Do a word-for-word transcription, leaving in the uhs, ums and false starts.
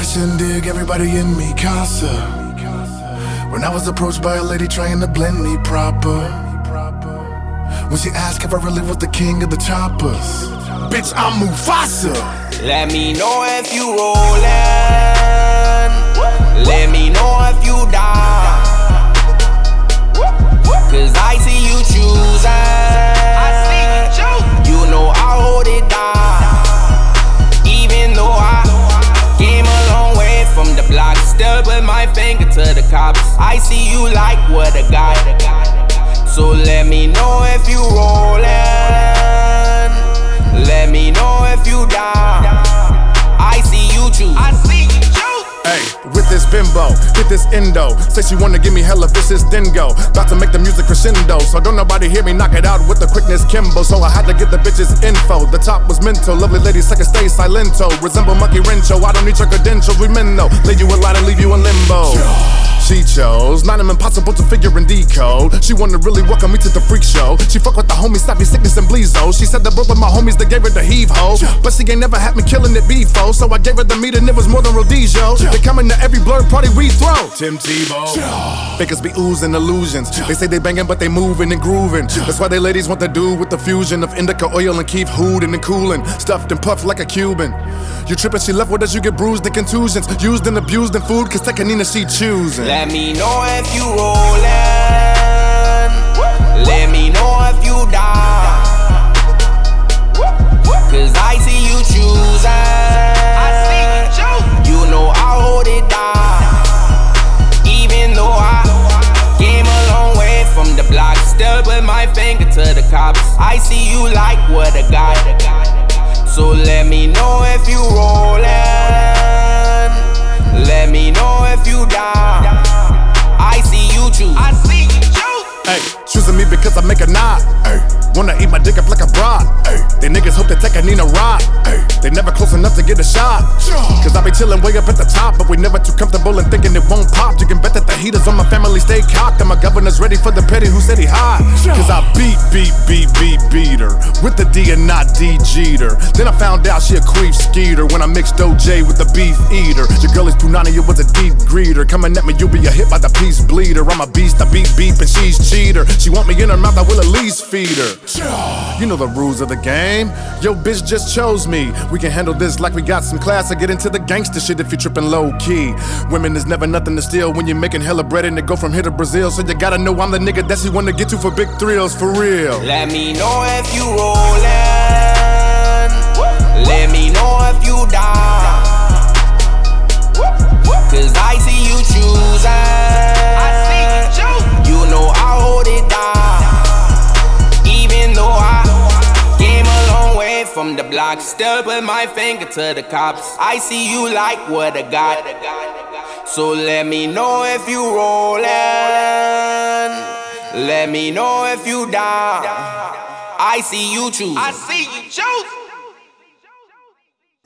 I shouldn't dig everybody in me casa. When I was approached by a lady trying to blend me proper. When she asked if I really was the king of the choppers. Bitch, I'm Mufasa. Let me know if you rollin'. Let me know if you down. Cause I see you choosing. I see you choose. You know I'll hold it down. Even though I came a long way from the block, still put my finger to the cops. I see you like what I got. So let me know if you rollin'. Let me know if you down. I see you choose. I see you choose. Hey, with this bimbo, with this endo. Say she wanna give me hella vicious dingo. About to make the music crescendo. So don't nobody hear me knock it out with the quickness Kimbo. So I had to get the bitches info. The top was mental. Lovely ladies second stay silento. Resemble Monkey Rencho. I don't need your credentials. We men though. Lay you a line and leave you in limbo. She chose, not impossible to figure and decode. She wanna really welcome me to the freak show. She fuck with the homies, Sappy, Sickness, and Bleezo. She said that both of my homies, they gave her the heave-ho. But she ain't never had me killing it before. So I gave her the meat and it was more than Rhodesia. They coming to every blurred party we throw. Tim Tebow. Fakers be oozing illusions. They say they banging, but they moving and grooving. That's why they ladies want the dude with the fusion of indica oil and Keith Hoodin and coolin'. Stuffed and puffed like a Cuban. You trippin', she left with us, you get bruised and contusions. Used and abused in food, cause Tekanina she choosing. Let me know if you rollin'. Let me know if you down. Cause I see you choosing. I see you choose. You know I'll hold it down. Even though I came a long way from the block, still put my finger to the cops. I see you like what I got. So let me know if you rollin'. Let me know if you down. I see you choose. I see you choose. Hey, choosing me because I make a nod. Ay, wanna eat my dick up like a broad. Ay, they niggas hope they take a Nina ride. Ay, they never close enough to get a shot. Cause I be chillin' way up at the top, but we never too comfortable and thinking it won't pop. You can bet that the heaters on my family stay cocked, and my governor's ready for the petty who said he hot. Cause I beat, beat, beat, beat, beat her with the D and not D Jeter. Then I found out she a queef skeeter when I mixed O J with the beef eater. Your girl is Punani, it was a deep greeter. Coming at me, you'll be a hit by the peace bleeder. I'm a beast, I beat beep, and she's cheater. She want me in her mouth, I will at least feed her. You know the rules of the game. Yo, bitch just chose me. We can handle this like we got some class. I get into the gangster shit if you trippin' low key. Women is never nothing to steal when you're making hella bread and it go from here to Brazil. So you gotta know I'm the nigga that she wanna get to for big thrills, for real. Let me know if you rollin'. Let me know if you down. Cause I see you choosing. I see you choose. You know I'll hold it down. Even though I came a long way from the block, still put my finger to the cops. I see you like what I got. So let me know if you rollin'. Let me know if you down. I see you choose. I see you choose.